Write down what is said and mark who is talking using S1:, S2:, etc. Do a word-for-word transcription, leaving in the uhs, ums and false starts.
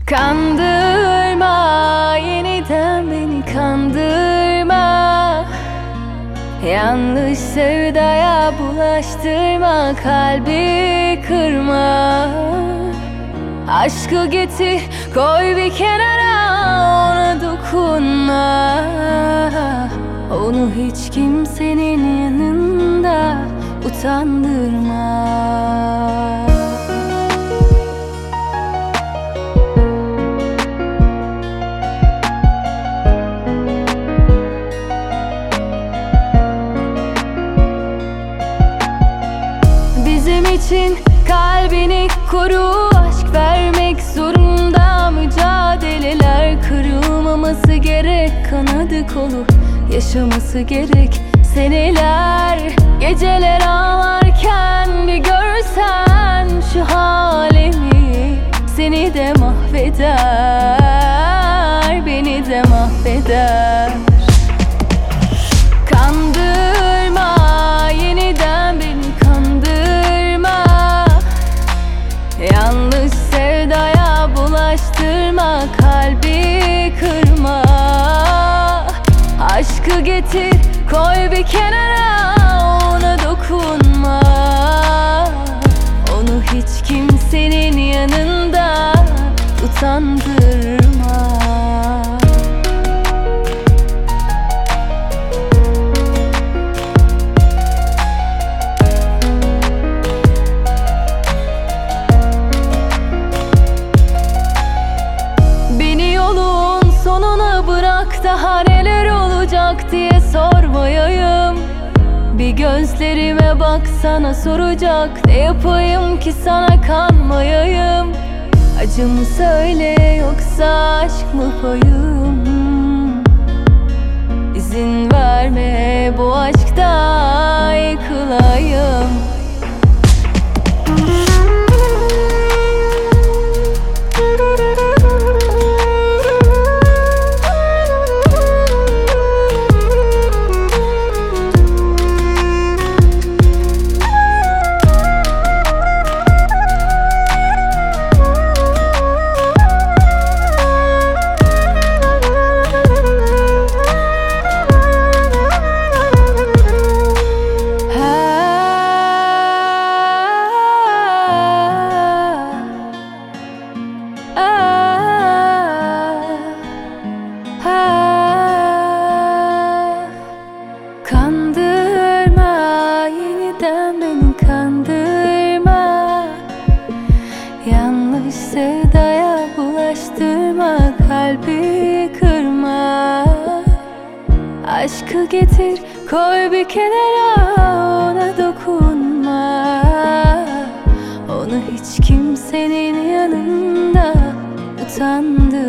S1: Kandırma, yeniden beni kandırma. Yanlış sevdaya bulaştırma, kalbi kırma. Aşkı getir, koy bir kenara, ona dokunma. Onu hiç kimsenin yanında utandırma. Bizim için kalbini koru, aşk vermek zorunda. Mücadeleler kırılmaması gerek, kanadı kolu yaşaması gerek. Seneler, geceler ağlarken bir görsen şu halimi, seni de mahveder, beni de mahveder. Kandırma, yeniden beni kandırma. Yanlış sevdaya bulaştırma, kalbi kırma. Aşkı getir, koy bir kenara, ona dokunma. Onu hiç kimsenin yanında utandırma. Beni yolun sonuna bırak, daha neler olacak diye sormayayım. Bir gözlerime baksana, soracak ne yapayım ki sana kanmayayım. Acı mı söyle, yoksa aşk mı payım? İzin verme bu aşkta yıkılayım. Kandırma, yeniden beni kandırma. Yanlış sevdaya bulaştırma, kalbi kırma. Aşkı getir, koy bir kenara, ona dokunma. Onu hiç kimsenin yanında utandırma.